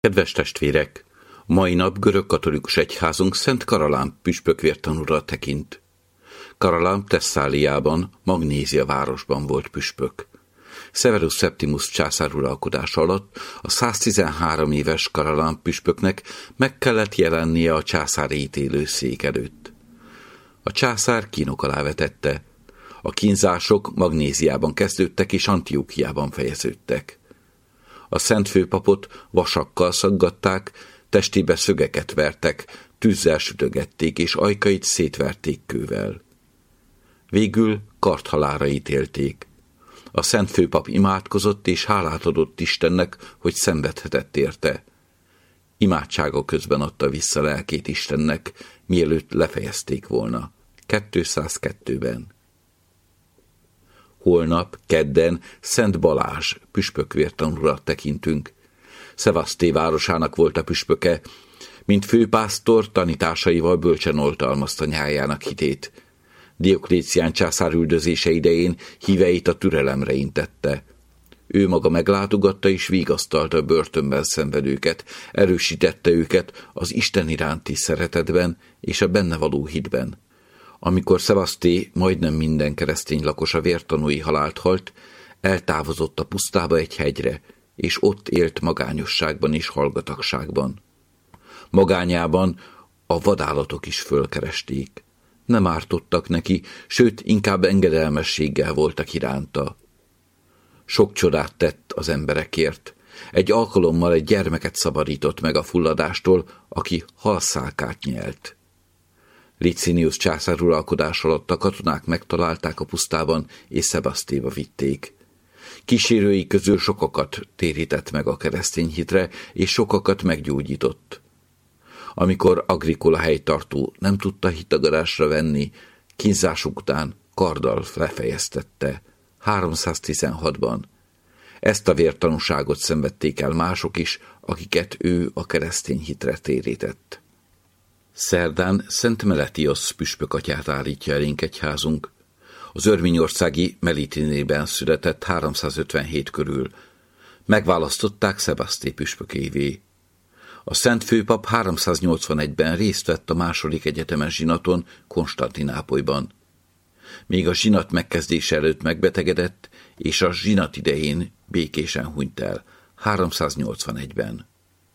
Kedves testvérek! Mai nap görögkatolikus egyházunk Szent Karalám püspök vértanúra tekint. Karalám Thesszáliában, Magnézia városban volt püspök. Severus Septimus császár uralkodása alatt a 113 éves Karalám püspöknek meg kellett jelennie a császári ítélőszék előtt. A császár kínok alá vetette. A kínzások Magnéziában kezdődtek és Antiókiában fejeződtek. A szent főpapot vasakkal szaggatták, testébe szögeket vertek, tűzzel sütögették és ajkait szétverték kővel. Végül karthalálra ítélték. A szent főpap imádkozott és hálát adott Istennek, hogy szenvedhetett érte. Imádsága közben adta vissza lelkét Istennek, mielőtt lefejezték volna. 202-ben. Holnap, kedden Szent Balázs püspök vértanúra tekintünk. Szevaszté városának volt a püspöke, mint főpásztor tanításaival bölcsen oltalmazta nyájának hitét. Dioklécián császár üldözése idején híveit a türelemre intette. Ő maga meglátogatta és vigasztalta a börtönben szenvedőket, erősítette őket az Isten iránti szeretetben és a benne való hitben. Amikor Szevaszté majdnem minden keresztény lakosa vértanúi halált halt, eltávozott a pusztába egy hegyre, és ott élt magányosságban és hallgatagságban. Magányában a vadállatok is fölkeresték. Nem ártottak neki, sőt, inkább engedelmességgel voltak iránta. Sok csodát tett az emberekért. Egy alkalommal egy gyermeket szabadított meg a fulladástól, aki halszálkát nyelt. Licinius császár uralkodás alatt a katonák megtalálták a pusztában, és Szevasztéba vitték. Kísérői közül sokakat térített meg a keresztény hitre, és sokakat meggyógyított. Amikor Agricola helytartó nem tudta hitagadásra venni, kínzásuk után karddal lefejeztette, 316-ban. Ezt a vértanúságot szenvedték el mások is, akiket ő a keresztény hitre térített. Szerdán Szent Meletios püspökatyát állítja elénk egyházunk. Az örményországi Melitinében született 357 körül. Megválasztották Szevaszté püspökévé. A szent főpap 381-ben részt vett a második egyetemes zsinaton Konstantinápolyban. Még a zsinat megkezdése előtt megbetegedett, és a zsinat idején békésen hunyt el, 381-ben.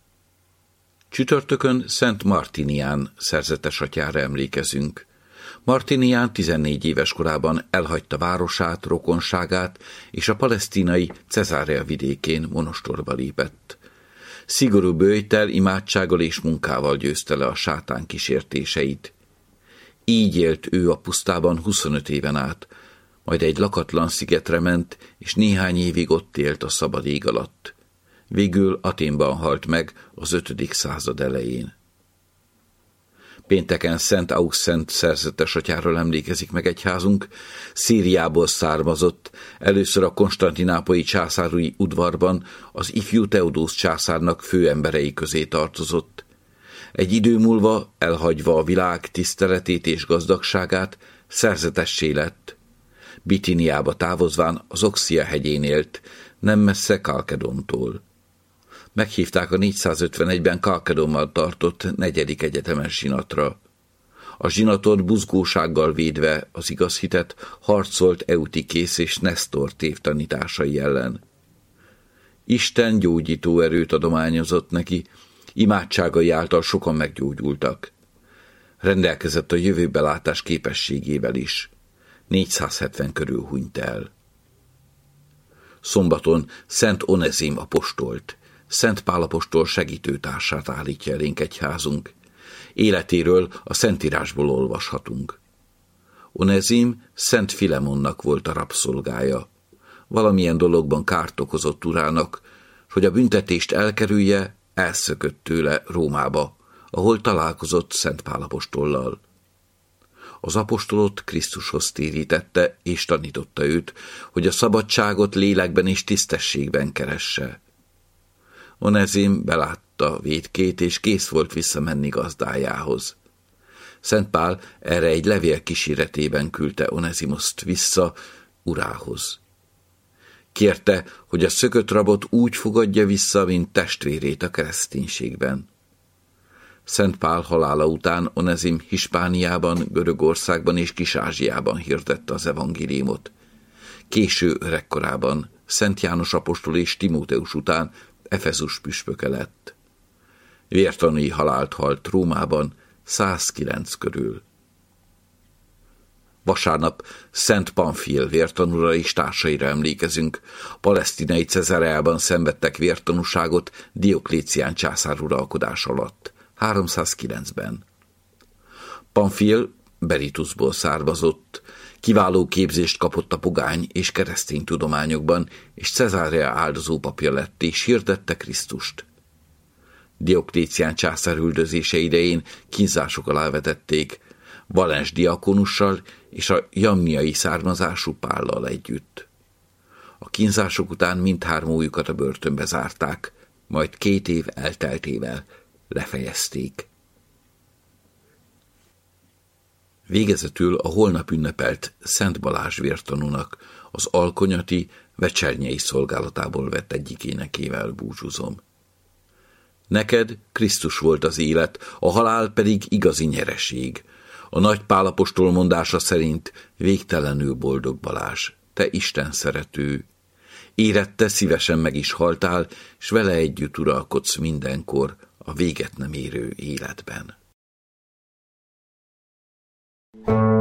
Csütörtökön Szent Martinián szerzetes atyára emlékezünk. Martinián 14 éves korában elhagyta városát, rokonságát, és a palesztinai Cezárea vidékén monostorba lépett. Szigorú böjttel, imádsággal és munkával győzte le a sátán kísértéseit. Így élt ő a pusztában 25 éven át, majd egy lakatlan szigetre ment, és néhány évig ott élt a szabad ég alatt. Végül Athénban halt meg az 5. század elején. Pénteken Szent Auxent szerzetes atyáról emlékezik meg egyházunk. Szíriából származott, először a konstantinápolyi császári udvarban az ifjú Teodósz császárnak főemberei közé tartozott. Egy idő múlva, elhagyva a világ tiszteletét és gazdagságát, szerzetessé lett. Bitiniába távozván az Oxia hegyén élt, nem messze Kalkedontól. Meghívták a 451-ben Kalkedonban tartott 4. egyetemes zsinatra. A zsinaton buzgósággal védve az igaz hitet harcolt Eutikész és Nesztor tévtanításai ellen. Isten gyógyító erőt adományozott neki, imádságai által sokan meggyógyultak. Rendelkezett a jövőbelátás képességével is. 470 körül hunyt el. Szombaton Szent Onezim apostolt, Szent Pál apostol segítőtársát állítja elénk egyházunk. Életéről a Szentírásból olvashatunk. Onezim Szent Filemonnak volt a rabszolgája. Valamilyen dologban kárt okozott urának, hogy a büntetést elkerülje, elszökött tőle Rómába, ahol találkozott Szent Pál apostollal. Az apostolot Krisztushoz térítette, és tanította őt, hogy a szabadságot lélekben és tisztességben keresse. Onezim belátta vétkét, és kész volt visszamenni gazdájához. Szent Pál erre egy levél kíséretében küldte Onezimoszt vissza urához. Kérte, hogy a szökött rabot úgy fogadja vissza, mint testvérét a kereszténységben. Szent Pál halála után Onezim Hispániában, Görögországban és Kis-Ázsiában hirdette az evangéliumot. Késő öregkorában Szent János apostol és Timóteus után Efezus püspöke lett. Vértanúi halált halt Rómában 109 körül. Vasárnap Szent Pamfil vértanúra és társaira emlékezünk. Palesztinai Cezareában szenvedtek vértanúságot Dioklécián császár uralkodás alatt, 309-ben. Pamfil Beritusból származott, kiváló képzést kapott a pogány és keresztény tudományokban, és Cezarea áldozópapja lett és hirdette Krisztust. Dioklécián császár üldözése idején kínzások alá vetették, Valens diakonussal és a jamniai származású Pállal együtt. A kínzások után mindhármójukat a börtönbe zárták, majd 2 év elteltével lefejezték. Végezetül a holnap ünnepelt Szent Balázs vértanúnak az alkonyati, vecsernyei szolgálatából vett egyik énekével búcsúzom. Neked Krisztus volt az élet, a halál pedig igazi nyereség. A nagy Pál apostol mondása szerint végtelenül boldog Balázs, te Isten szerető. Érette szívesen meg is haltál, s vele együtt uralkodsz mindenkor a véget nem érő életben.